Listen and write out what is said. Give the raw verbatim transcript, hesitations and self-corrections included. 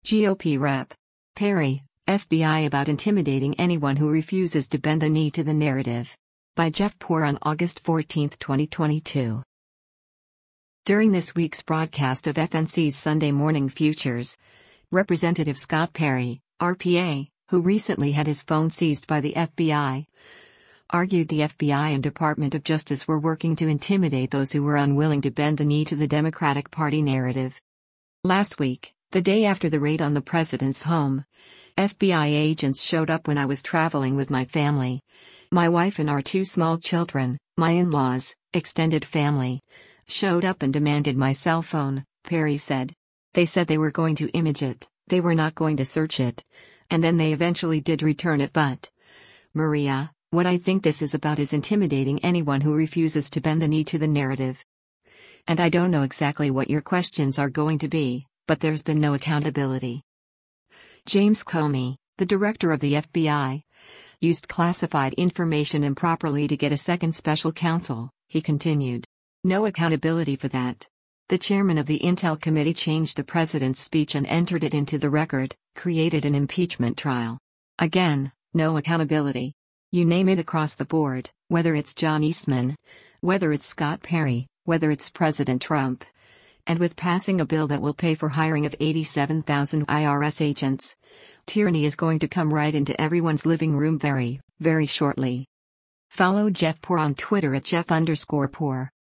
G O P Rep. Perry, F B I about intimidating anyone who refuses to bend the knee to the narrative. By Jeff Poore on August fourteenth, twenty twenty-two. During this week's broadcast of F N C's Sunday Morning Futures, Representative Scott Perry, R P A, who recently had his phone seized by the F B I, argued the F B I and Department of Justice were working to intimidate those who were unwilling to bend the knee to the Democratic Party narrative. Last week, the day after the raid on the president's home, F B I agents showed up when I was traveling with my family. My wife and our two small children, my in-laws, extended family, showed up and demanded my cell phone, Perry said. They said they were going to image it, they were not going to search it. And then they eventually did return it, but Maria, what I think this is about is intimidating anyone who refuses to bend the knee to the narrative. And I don't know exactly what your questions are going to be, but there's been no accountability. James Comey, the director of the F B I, used classified information improperly to get a second special counsel, he continued. No accountability for that. The chairman of the Intel Committee changed the president's speech and entered it into the record, created an impeachment trial. Again, no accountability. You name it across the board, whether it's John Eastman, whether it's Scott Perry, whether it's President Trump. And with passing a bill that will pay for hiring of eighty-seven thousand I R S agents, tyranny is going to come right into everyone's living room very, very shortly. Follow Jeff Poore on Twitter at Jeff underscore Poore.